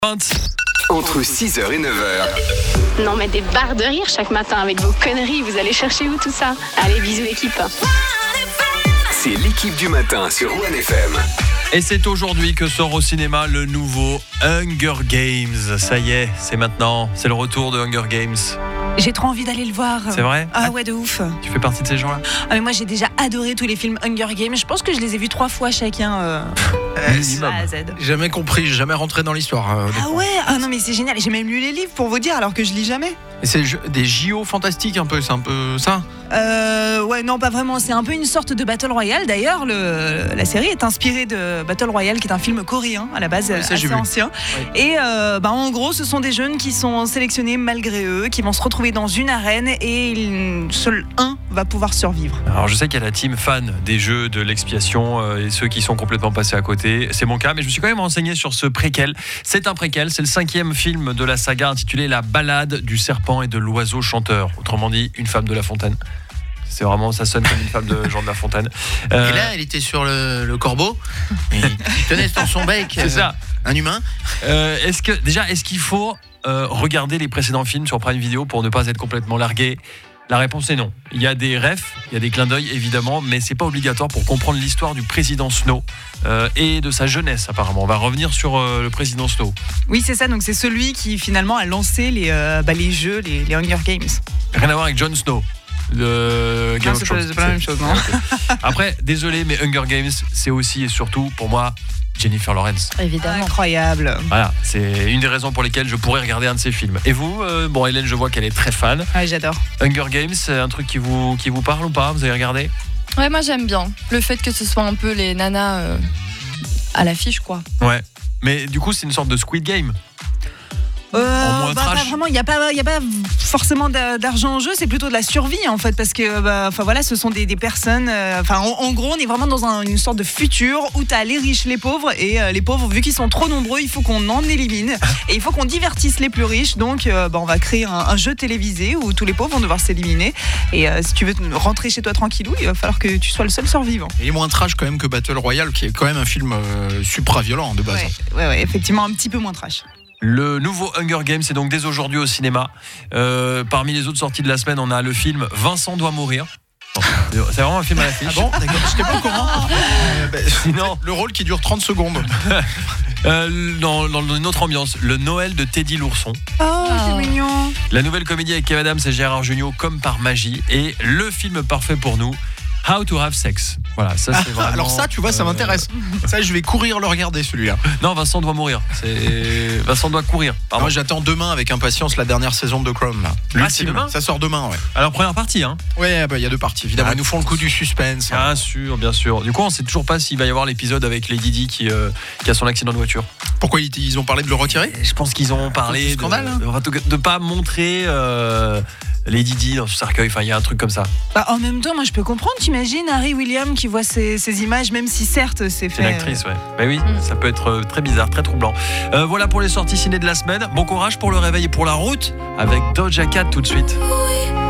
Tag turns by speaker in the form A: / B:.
A: Entre 6h et 9h.
B: Non mais des barres de rire chaque matin avec vos conneries, vous allez chercher où tout ça? Allez, bisous l'équipe.
A: C'est l'équipe du matin sur One FM.
C: Et c'est aujourd'hui que sort au cinéma le nouveau Hunger Games. Ça y est, c'est maintenant, c'est le retour de Hunger Games.
D: J'ai trop envie d'aller le voir.
C: C'est vrai?
D: Ah ouais, de ouf.
C: Tu fais partie de ces gens-là?
D: Ah mais moi j'ai déjà adoré tous les films Hunger Games. Je pense que je les ai vus 3 fois chacun.
C: Minimum.
D: A à Z.
E: Jamais compris, jamais rentré dans l'histoire.
D: Ah ouais, ah non mais c'est génial. J'ai même lu les livres pour vous dire alors que je lis jamais.
E: Et c'est des JO fantastiques un peu, c'est un peu ça?
D: Ouais, non pas vraiment. C'est un peu une sorte de Battle Royale. D'ailleurs, la série est inspirée de Battle Royale, qui est un film coréen à la base,
E: Oui, ça,
D: assez ancien.
E: Oui.
D: Et en gros, ce sont des jeunes qui sont sélectionnés malgré eux, qui vont se retrouver dans une arène et seul un va pouvoir survivre.
C: Alors je sais qu'il y a la team fan des jeux de l'expiation et ceux qui sont complètement passés à côté. C'est mon cas, mais je me suis quand même renseigné sur ce préquel. C'est un préquel, c'est le 5e film de la saga intitulé La balade du serpent et de l'oiseau chanteur. Autrement dit, une femme de La Fontaine. C'est vraiment, ça sonne comme une femme de Jean de La Fontaine.
E: Et là, elle était sur le corbeau, et il tenait dans son bec.
C: C'est ça.
E: Un humain.
C: Est-ce qu'il faut regarder les précédents films sur Prime Video pour ne pas être complètement largué? La réponse est non. Il y a des refs, il y a des clins d'œil évidemment, mais c'est pas obligatoire pour comprendre l'histoire du président Snow et de sa jeunesse apparemment. On va revenir sur le président Snow.
D: Oui, c'est ça. Donc c'est celui qui finalement a lancé les jeux, les Hunger Games.
C: Rien à voir avec Jon Snow. Le Game of Thrones.
D: C'est pas la même chose, non?
C: Okay. Après, désolé, mais Hunger Games, c'est aussi et surtout pour moi Jennifer Lawrence.
D: Évidemment. Incroyable.
C: Voilà, c'est une des raisons pour lesquelles je pourrais regarder un de ses films. Et vous, Hélène, je vois qu'elle est très fan.
D: Ouais, j'adore.
C: Hunger Games, c'est un truc qui vous parle ou pas? Vous avez regardé?
F: Ouais, moi j'aime bien. Le fait que ce soit un peu les nanas à l'affiche, quoi.
C: Ouais. Mais du coup, c'est une sorte de Squid Game.
D: Pas vraiment, il n'y a pas forcément d'argent en jeu, c'est plutôt de la survie en fait, parce que ce sont des personnes, en gros on est vraiment dans une sorte de futur où tu as les riches, les pauvres, et les pauvres, vu qu'ils sont trop nombreux, il faut qu'on en élimine et il faut qu'on divertisse les plus riches, donc on va créer un jeu télévisé où tous les pauvres vont devoir s'éliminer, et si tu veux rentrer chez toi tranquillou, il va falloir que tu sois le seul survivant.
E: Il est moins trash quand même que Battle Royale, qui est quand même un film supra violent de base.
D: Ouais, effectivement un petit peu moins trash.
C: Le nouveau Hunger Games est donc dès aujourd'hui au cinéma. Parmi les autres sorties de la semaine, on a le film Vincent doit mourir. C'est vraiment un film à l'affiche.
E: Ah bon? D'accord, j'étais pas au courant.
C: Sinon,
E: le rôle qui dure 30 secondes.
C: dans une autre ambiance, le Noël de Teddy l'ourson.
D: Oh, c'est mignon.
C: La nouvelle comédie avec Kev Adams et Gérard Jugnot, Comme par magie, et le film parfait pour nous, How to have sex. Voilà, ça c'est vraiment.
E: Alors ça, tu vois, ça m'intéresse. Ça, je vais courir le regarder celui-là.
C: Non, Vincent doit mourir. Vincent doit courir.
E: Moi, j'attends demain avec impatience la dernière saison de Crown. Là.
C: C'est demain?
E: Ça sort demain, ouais.
C: Alors première partie, hein.
E: Ouais, il y a 2 parties. Évidemment, ils nous font le coup du suspense.
C: Bien sûr. Du coup, on sait toujours pas s'il va y avoir l'épisode avec Lady Di qui a son accident de voiture.
E: Pourquoi ils ont parlé de le retirer?
C: Je pense qu'ils ont parlé de pas montrer Lady Di dans ce cercueil. Enfin, il y a un truc comme ça.
D: En même temps, moi je peux comprendre. T'imagines Harry Williams qui voit ces images, même si certes c'est fait.
C: C'est une actrice, ouais. Mais oui, ça peut être très bizarre, très troublant. Voilà pour les sorties ciné de la semaine. Bon courage pour le réveil et pour la route avec Doja Cat tout de suite.